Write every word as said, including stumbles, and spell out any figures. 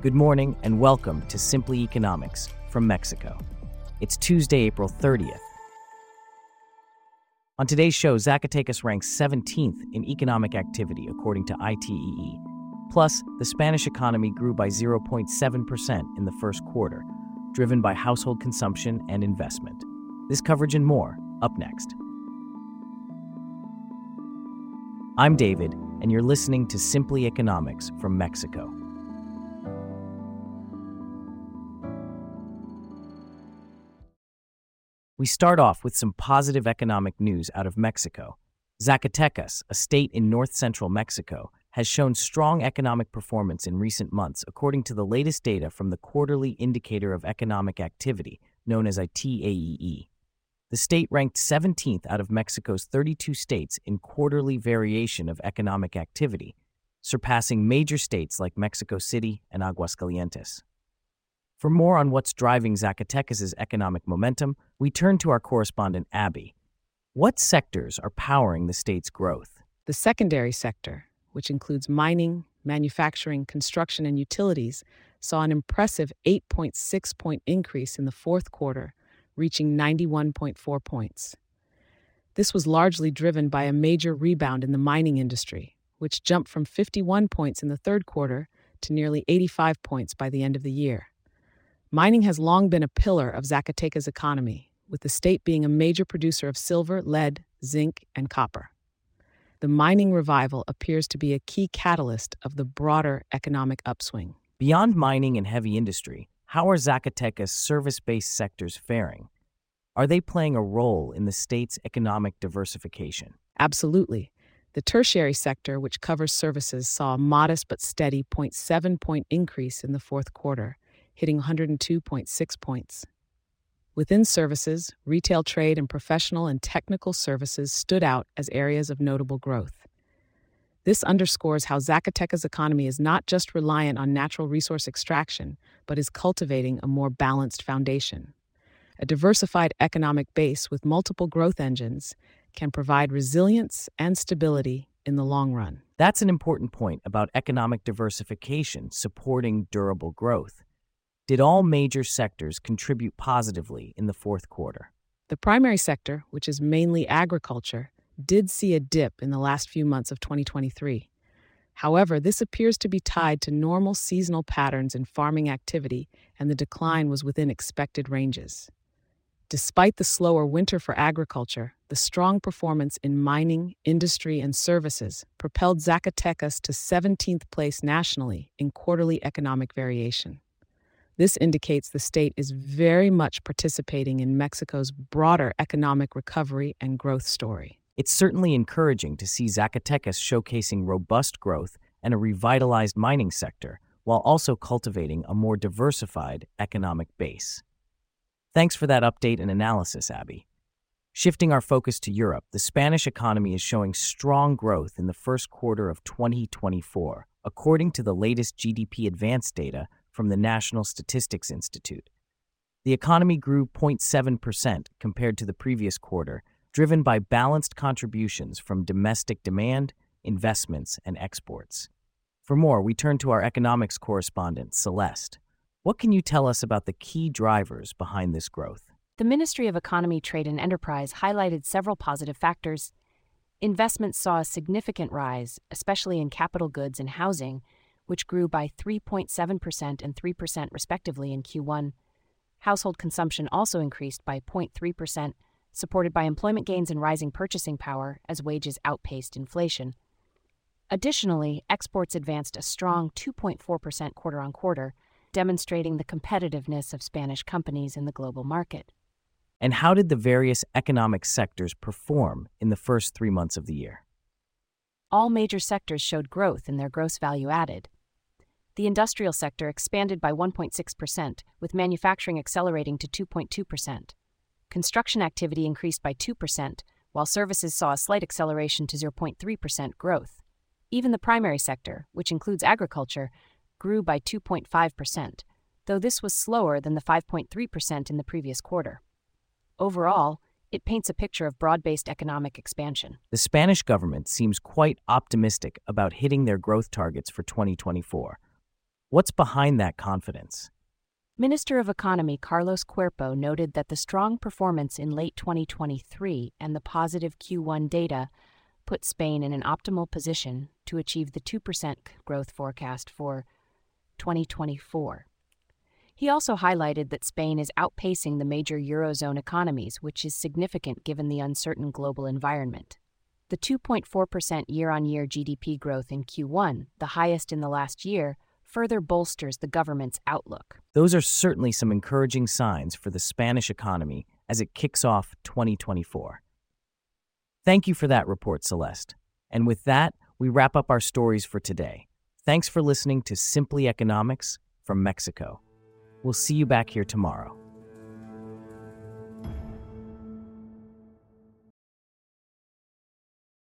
Good morning and welcome to Simply Economics from Mexico. It's Tuesday, April thirtieth. On today's show, Zacatecas ranks seventeenth in economic activity according to I T E E. Plus, the Spanish economy grew by zero point seven percent in the first quarter, driven by household consumption and investment. This coverage and more, up next. I'm David, and you're listening to Simply Economics from Mexico. We start off with some positive economic news out of Mexico. Zacatecas, a state in north-central Mexico, has shown strong economic performance in recent months according to the latest data from the Quarterly Indicator of Economic Activity, known as I T A E E. The state ranked seventeenth out of Mexico's thirty-two states in quarterly variation of economic activity, surpassing major states like Mexico City and Aguascalientes. For more on what's driving Zacatecas' economic momentum, we turn to our correspondent, Abby. What sectors are powering the state's growth? The secondary sector, which includes mining, manufacturing, construction, and utilities, saw an impressive eight point six point increase in the fourth quarter, reaching ninety-one point four points. This was largely driven by a major rebound in the mining industry, which jumped from fifty-one points in the third quarter to nearly eighty-five points by the end of the year. Mining has long been a pillar of Zacatecas' economy, with the state being a major producer of silver, lead, zinc, and copper. The mining revival appears to be a key catalyst of the broader economic upswing. Beyond mining and heavy industry, how are Zacatecas' service-based sectors faring? Are they playing a role in the state's economic diversification? Absolutely. The tertiary sector, which covers services, saw a modest but steady zero point seven point increase in the fourth quarter, hitting one hundred two point six points. Within services, retail trade and professional and technical services stood out as areas of notable growth. This underscores how Zacatecas' economy is not just reliant on natural resource extraction, but is cultivating a more balanced foundation. A diversified economic base with multiple growth engines can provide resilience and stability in the long run. That's an important point about economic diversification supporting durable growth. Did all major sectors contribute positively in the fourth quarter? The primary sector, which is mainly agriculture, did see a dip in the last few months of twenty twenty-three. However, this appears to be tied to normal seasonal patterns in farming activity, and the decline was within expected ranges. Despite the slower winter for agriculture, the strong performance in mining, industry, and services propelled Zacatecas to seventeenth place nationally in quarterly economic variation. This indicates the state is very much participating in Mexico's broader economic recovery and growth story. It's certainly encouraging to see Zacatecas showcasing robust growth and a revitalized mining sector, while also cultivating a more diversified economic base. Thanks for that update and analysis, Abby. Shifting our focus to Europe, the Spanish economy is showing strong growth in the first quarter of twenty twenty-four, according to the latest G D P advance data from the National Statistics Institute. The economy grew zero point seven percent compared to the previous quarter, driven by balanced contributions from domestic demand, investments, and exports. For more, we turn to our economics correspondent, Celeste. What can you tell us about the key drivers behind this growth? The Ministry of Economy, Trade and Enterprise highlighted several positive factors. Investments saw a significant rise, especially in capital goods and housing, which grew by three point seven percent and three percent respectively in Q one. Household consumption also increased by zero point three percent, supported by employment gains and rising purchasing power as wages outpaced inflation. Additionally, exports advanced a strong two point four percent quarter-on-quarter, demonstrating the competitiveness of Spanish companies in the global market. And how did the various economic sectors perform in the first three months of the year? All major sectors showed growth in their gross value added. The industrial sector expanded by one point six percent, with manufacturing accelerating to two point two percent. Construction activity increased by two percent, while services saw a slight acceleration to zero point three percent growth. Even the primary sector, which includes agriculture, grew by two point five percent, though this was slower than the five point three percent in the previous quarter. Overall, it paints a picture of broad-based economic expansion. The Spanish government seems quite optimistic about hitting their growth targets for twenty twenty-four. What's behind that confidence? Minister of Economy Carlos Cuerpo noted that the strong performance in late twenty twenty-three and the positive Q one data put Spain in an optimal position to achieve the two percent growth forecast for twenty twenty-four. He also highlighted that Spain is outpacing the major Eurozone economies, which is significant given the uncertain global environment. The two point four percent year-on-year G D P growth in Q one, the highest in the last year, further bolsters the government's outlook. Those are certainly some encouraging signs for the Spanish economy as it kicks off twenty twenty-four. Thank you for that report, Celeste. And with that, we wrap up our stories for today. Thanks for listening to Simply Economics from Mexico. We'll see you back here tomorrow.